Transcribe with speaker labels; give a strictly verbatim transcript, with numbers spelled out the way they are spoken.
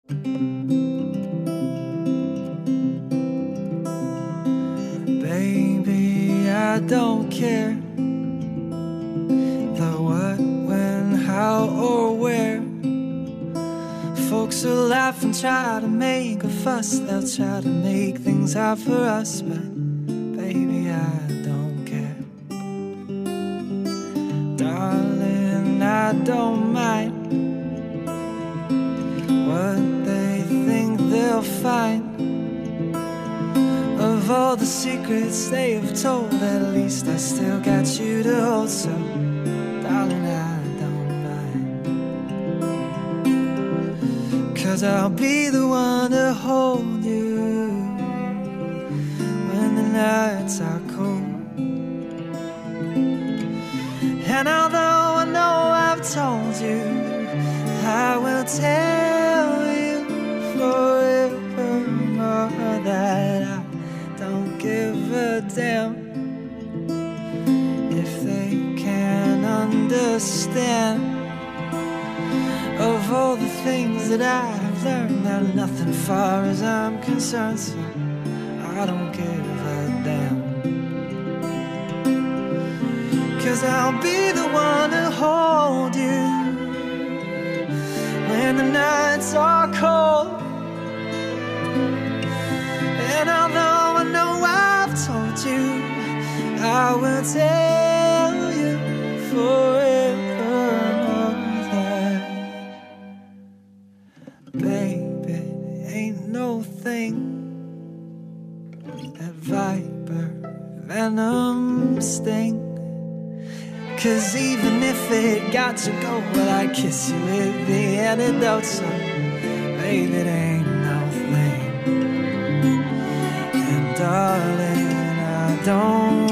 Speaker 1: Baby, I don't care the what, when, how, or where. Folks will laugh and try to make a fuss. They'll try to make things hard for us, but baby, I don't care. Darling, I don't mind what they think they'll find. Of all the secrets they have told, at least I still got you to hold. So, darling, I don't mind, 'cause I'll be the one to hold you when the nights are cold. And although I know I've told you, I will tell you forevermore that I don't give a damn if they can't understand. Of all the things that I've learned, they're nothing far as I'm concerned, so I don't give a damn. 'Cause I'll be the one to hold you when the nights are cold. And although I know I've told you, I will tell you forevermore that, baby, ain't no thing that viper venom sting. 'Cause even if it got to go, well, I'd kiss you with the antidote. So, baby, it ain't no thing. And darling, I don't